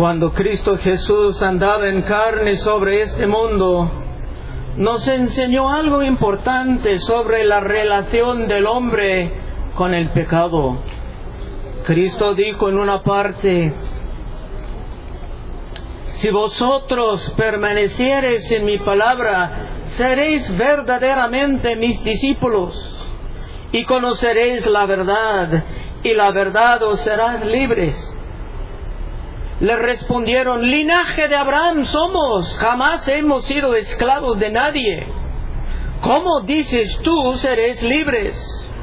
Cuando Cristo Jesús andaba en carne sobre este mundo, nos enseñó algo importante sobre la relación del hombre con el pecado. Cristo dijo en una parte: si vosotros permaneciereis en mi palabra, seréis verdaderamente mis discípulos, y conoceréis la verdad, y la verdad os hará libres. Le respondieron: linaje de Abraham somos, jamás hemos sido esclavos de nadie. ¿Cómo dices tú seréis libres?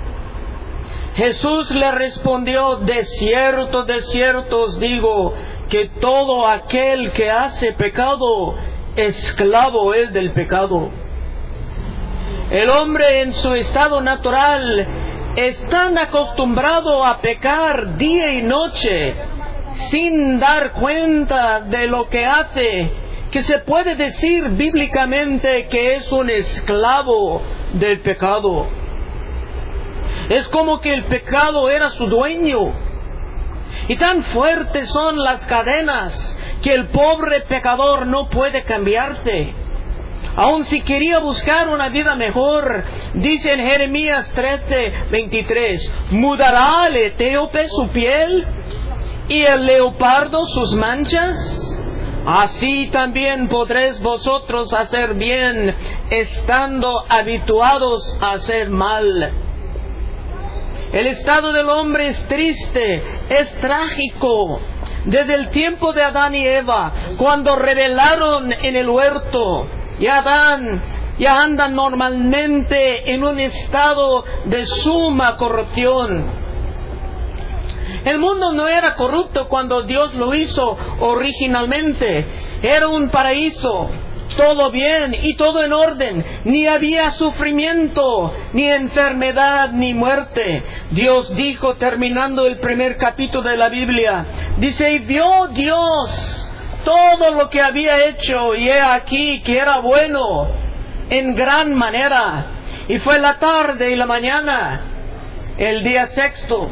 Jesús le respondió: de cierto os digo, que todo aquel que hace pecado, esclavo es del pecado. El hombre en su estado natural es tan acostumbrado a pecar día y noche, sin dar cuenta de lo que hace, que se puede decir bíblicamente que es un esclavo del pecado. Es como que el pecado era su dueño. Y tan fuertes son las cadenas que el pobre pecador no puede cambiarse. Aun si quería buscar una vida mejor, dice en Jeremías 13:23, ¿mudará el etíope su piel y el leopardo sus manchas? Así también podréis vosotros hacer bien, estando habituados a hacer mal. El estado del hombre es triste, es trágico. Desde el tiempo de Adán y Eva, cuando rebelaron en el huerto, ya andan normalmente en un estado de suma corrupción. El mundo no era corrupto cuando Dios lo hizo originalmente. Era un paraíso, todo bien y todo en orden. Ni había sufrimiento, ni enfermedad, ni muerte. Dios dijo, terminando el primer capítulo de la Biblia, dice: y vio Dios todo lo que había hecho, y he aquí que era bueno en gran manera. Y fue la tarde y la mañana, el día sexto.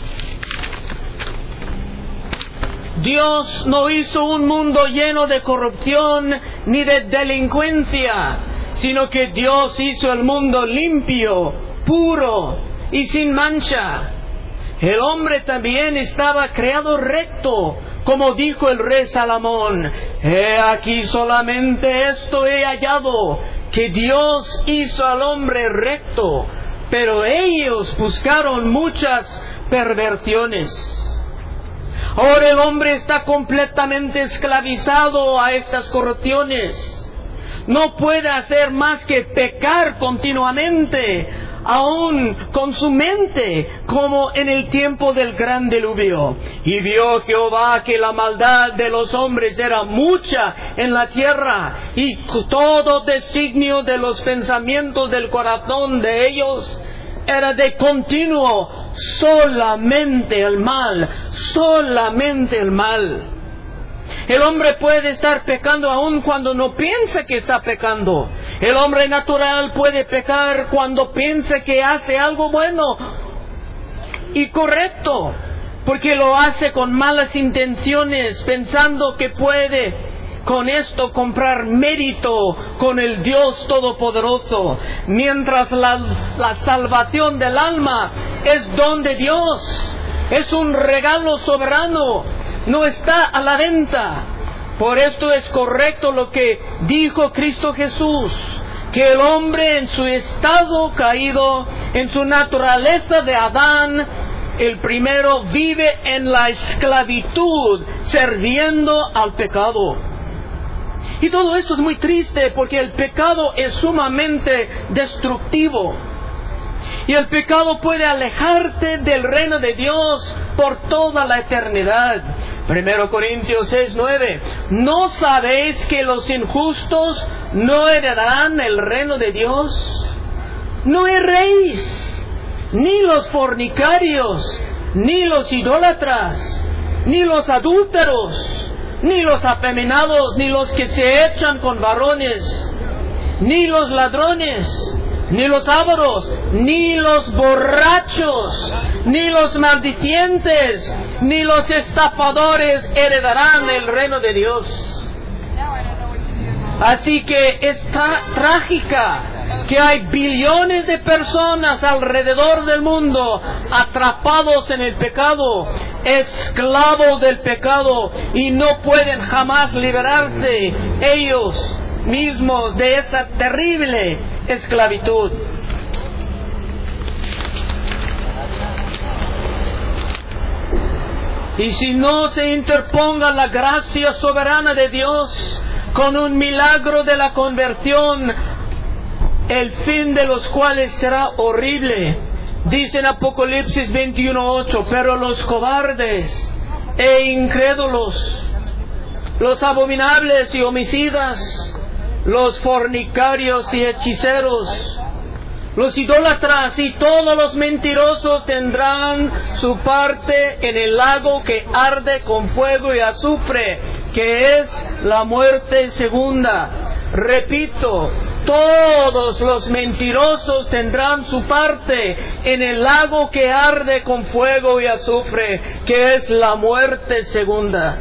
Dios no hizo un mundo lleno de corrupción ni de delincuencia, sino que Dios hizo el mundo limpio, puro y sin mancha. El hombre también estaba creado recto, como dijo el rey Salomón: he aquí solamente esto he hallado, que Dios hizo al hombre recto, pero ellos buscaron muchas perversiones. Ahora el hombre está completamente esclavizado a estas corrupciones. No puede hacer más que pecar continuamente, aún con su mente, como en el tiempo del gran diluvio. Y vio Jehová que la maldad de los hombres era mucha en la tierra, y todo designio de los pensamientos del corazón de ellos era de continuo solamente el mal, solamente el mal. El hombre puede estar pecando aun cuando no piensa que está pecando. El hombre natural puede pecar cuando piensa que hace algo bueno y correcto, porque lo hace con malas intenciones, pensando que puede con esto comprar mérito con el Dios Todopoderoso, mientras la salvación del alma es don de Dios, es un regalo soberano, no está a la venta. Por esto es correcto lo que dijo Cristo Jesús, que el hombre en su estado caído, en su naturaleza de Adán, el primero vive en la esclavitud, sirviendo al pecado. Y todo esto es muy triste, porque el pecado es sumamente destructivo. Y el pecado puede alejarte del reino de Dios por toda la eternidad. 1 Corintios 6:9. ¿No sabéis que los injustos no heredarán el reino de Dios? No erréis, ni los fornicarios, ni los idólatras, ni los adúlteros, ni los afeminados, ni los que se echan con varones, ni los ladrones, ni los ávaros, ni los borrachos, ni los maldicientes, ni los estafadores heredarán el reino de Dios. Así que es trágica que hay billones de personas alrededor del mundo atrapados en el pecado, esclavos del pecado, y no pueden jamás liberarse ellos mismos de esa terrible esclavitud. Y si no se interponga la gracia soberana de Dios con un milagro de la conversión, el fin de los cuales será horrible. Dice en Apocalipsis 21:8, pero los cobardes e incrédulos, los abominables y homicidas, los fornicarios y hechiceros, los idólatras y todos los mentirosos tendrán su parte en el lago que arde con fuego y azufre, que es la muerte segunda. Repito, todos los mentirosos tendrán su parte en el lago que arde con fuego y azufre, que es la muerte segunda.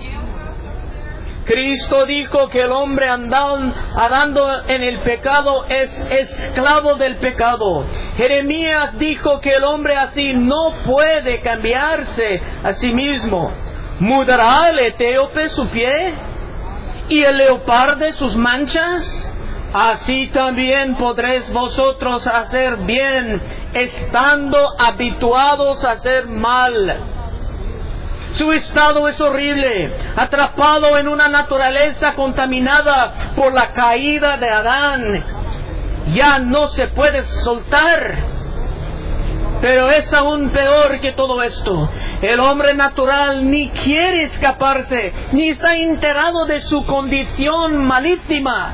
Cristo dijo que el hombre andando en el pecado es esclavo del pecado. Jeremías dijo que el hombre así no puede cambiarse a sí mismo. ¿Mudará el etíope su pie y el leopardo sus manchas? Así también podréis vosotros hacer bien, estando habituados a hacer mal. Su estado es horrible, atrapado en una naturaleza contaminada por la caída de Adán. Ya no se puede soltar. Pero es aún peor que todo esto. El hombre natural ni quiere escaparse, ni está enterado de su condición malísima.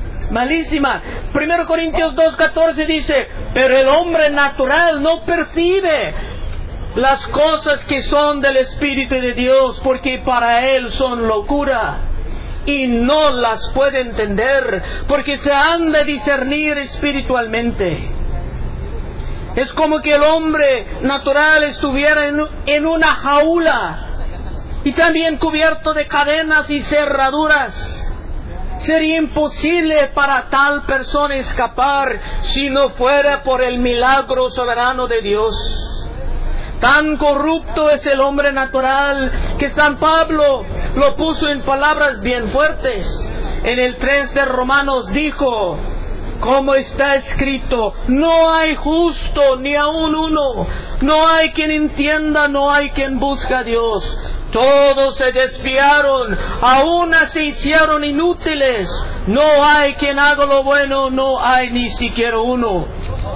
1 Corintios 2:14 dice, pero el hombre natural no percibe las cosas que son del Espíritu de Dios, porque para él son locura, y no las puede entender, porque se han de discernir espiritualmente. Es como que el hombre natural estuviera en una jaula, y también cubierto de cadenas y cerraduras. Sería imposible para tal persona escapar si no fuera por el milagro soberano de Dios. Tan corrupto es el hombre natural que San Pablo lo puso en palabras bien fuertes. En el 3 de Romanos dijo, como está escrito, no hay justo ni aun uno, no hay quien entienda, no hay quien busque a Dios. Todos se desviaron, aún se hicieron inútiles. No hay quien haga lo bueno, no hay ni siquiera uno.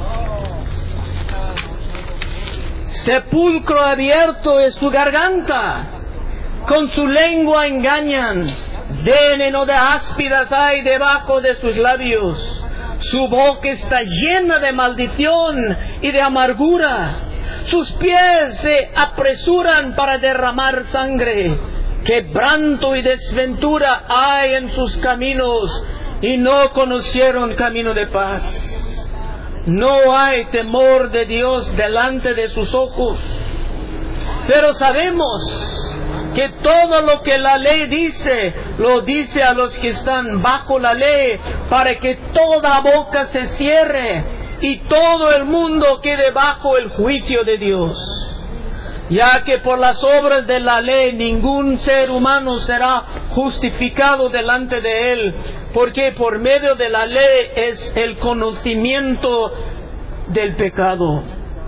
Sepulcro abierto es su garganta, con su lengua engañan, veneno de áspidas hay debajo de sus labios. Su boca está llena de maldición y de amargura. Sus pies se apresuran para derramar sangre. Quebranto y desventura hay en sus caminos, y no conocieron camino de paz. No hay temor de Dios delante de sus ojos. Pero sabemos que todo lo que la ley dice, lo dice a los que están bajo la ley, para que toda boca se cierre y todo el mundo quede bajo el juicio de Dios. Ya que por las obras de la ley ningún ser humano será justificado delante de él, porque por medio de la ley es el conocimiento del pecado.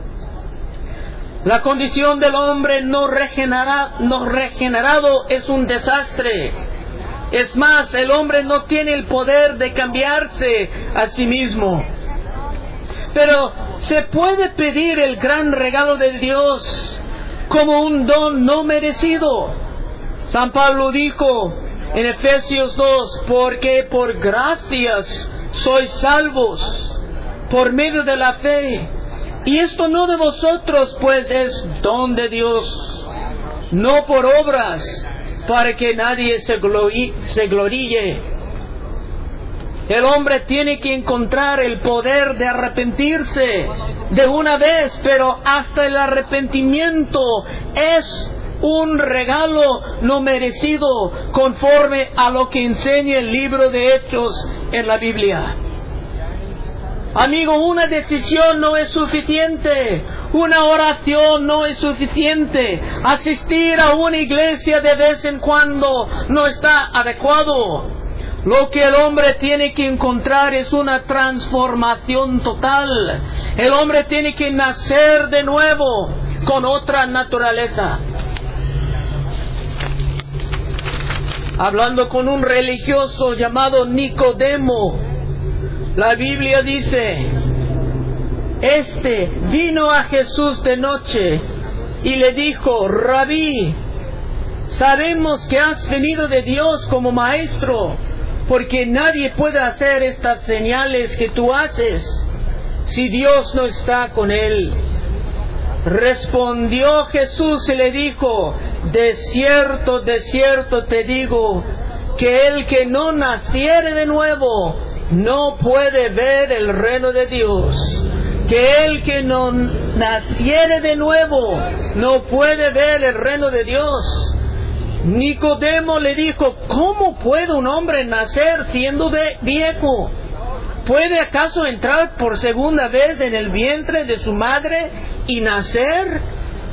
La condición del hombre no regenerado es un desastre. Es más, el hombre no tiene el poder de cambiarse a sí mismo. Pero se puede pedir el gran regalo de Dios como un don no merecido. San Pablo dijo en Efesios 2, porque por gracias sois salvos por medio de la fe. Y esto no de vosotros, pues es don de Dios, no por obras, para que nadie se gloríe. El hombre tiene que encontrar el poder de arrepentirse de una vez, pero hasta el arrepentimiento es un regalo no merecido conforme a lo que enseña el libro de Hechos en la Biblia. Amigo, una decisión no es suficiente. Una oración no es suficiente. Asistir a una iglesia de vez en cuando no está adecuado. Lo que el hombre tiene que encontrar es una transformación total. El hombre tiene que nacer de nuevo con otra naturaleza. Hablando con un religioso llamado Nicodemo, la Biblia dice: este vino a Jesús de noche y le dijo: Rabí, sabemos que has venido de Dios como maestro, porque nadie puede hacer estas señales que tú haces si Dios no está con él. Respondió Jesús y le dijo: de cierto te digo, que el que no naciere de nuevo no puede ver el reino de Dios. Que el que no naciere de nuevo no puede ver el reino de Dios. Nicodemo le dijo: ¿cómo puede un hombre nacer siendo viejo? ¿Puede acaso entrar por segunda vez en el vientre de su madre y nacer?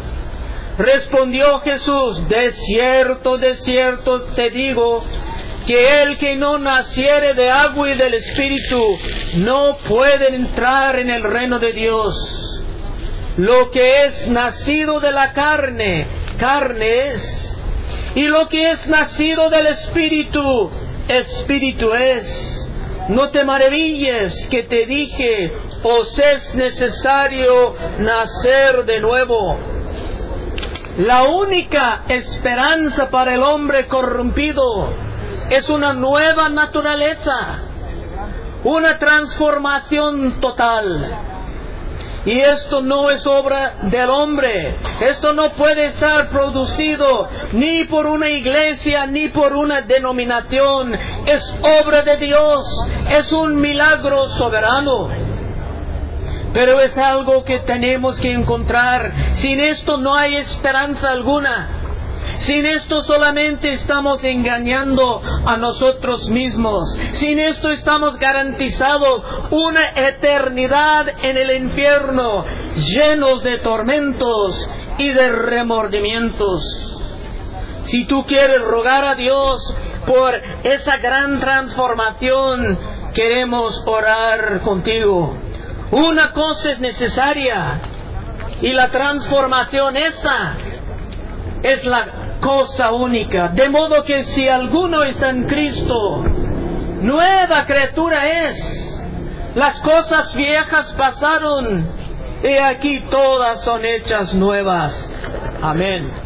Respondió Jesús: de cierto te digo, que el que no naciere de agua y del Espíritu no puede entrar en el reino de Dios. Lo que es nacido de la carne, carne es, y lo que es nacido del Espíritu, Espíritu es. No te maravilles que te dije: os es necesario nacer de nuevo. La única esperanza para el hombre corrompido es una nueva naturaleza, una transformación total. Y esto no es obra del hombre. Esto no puede estar producido ni por una iglesia ni por una denominación. Es obra de Dios. Es un milagro soberano. Pero es algo que tenemos que encontrar. Sin esto no hay esperanza alguna. Sin esto solamente estamos engañando a nosotros mismos. Sin esto estamos garantizados una eternidad en el infierno, llenos de tormentos y de remordimientos. Si tú quieres rogar a Dios por esa gran transformación, queremos orar contigo. Una cosa es necesaria, y la transformación esa es la cosa única. De modo que si alguno está en Cristo, nueva criatura es. Las cosas viejas pasaron, y aquí todas son hechas nuevas. Amén.